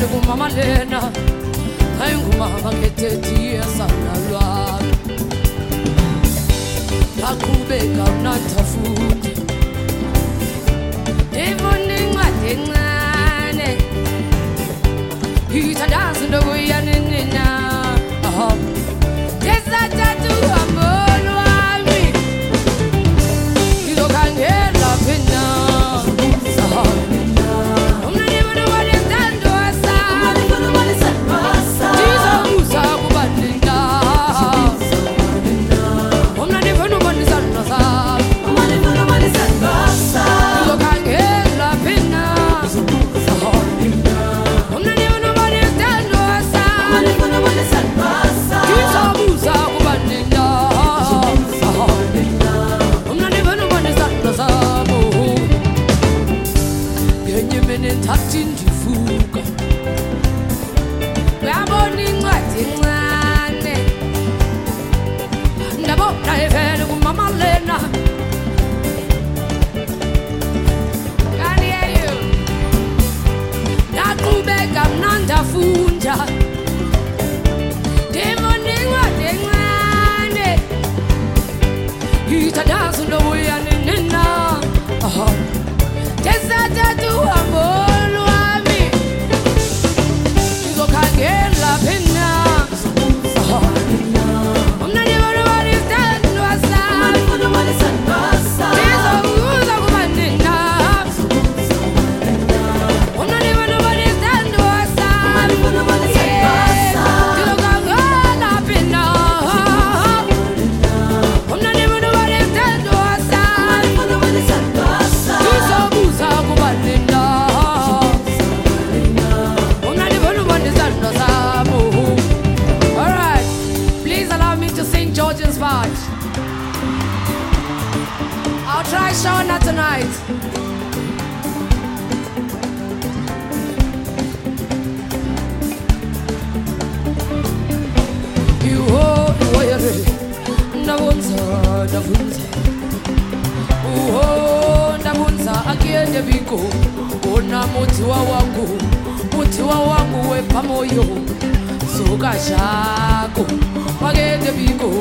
Mama Lena, I'm Mama Ketia Sanalwa. Takubeka not a food. Devoning my dinane. He's a dance in the way and in now. Yes, I do a moon. You can't get up in now. Touching the food, we are burning what in one. The boat I had with Mama Lena. Can hear you? That could beg up Nanda Funja. The morning what in one. He's a dance on the way and in now. Yes, I do a more. La pena, I'm not even what is that. No, I'm not even what is that. There's a rule of one enough. I'm not even what is that. No, I'm not even what is that. You look like la pena. I'm not even what is that. No, I'm not even what is that. There's a rule of one enough. I'm not even what is that. Alright, please allow me to sing Georgian's part. I'll try Shauna tonight. You hold Nabunza agende biko ona mutiwa wangu wepa moyo suka shako agende biko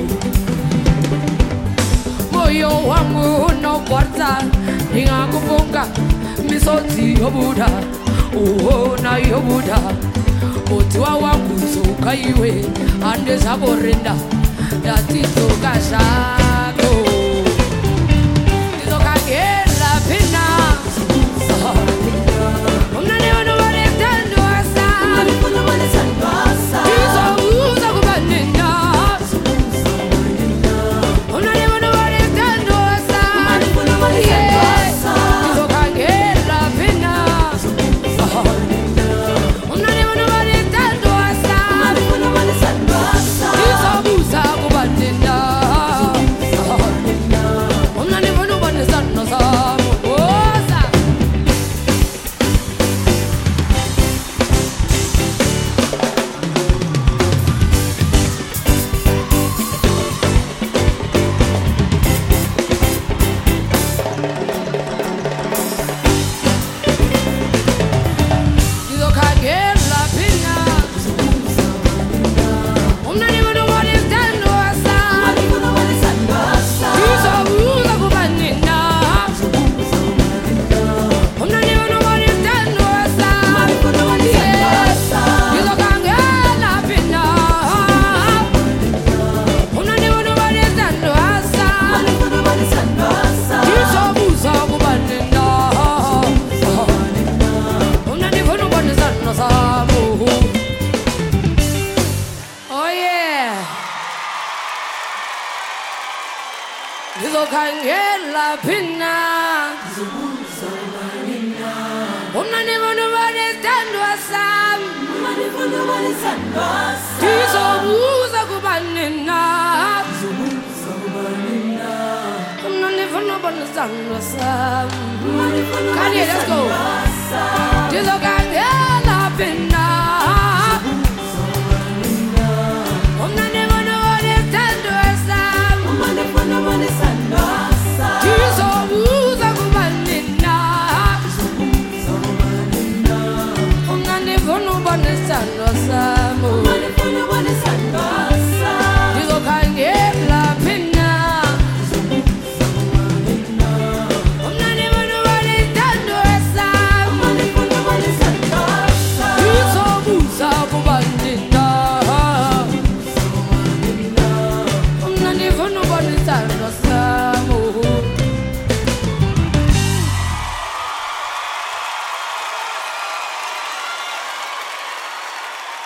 moyo wangu no kwarta ningakufunga misoti yobuda na yobuda mutiwa wangu suka iwe ande saborenda yati suka shako nizoka gela pina Kangela pina Una never stand wasam Tiso buza kubanina Una never stand wasam Kanye, let's go Tiso kangela pina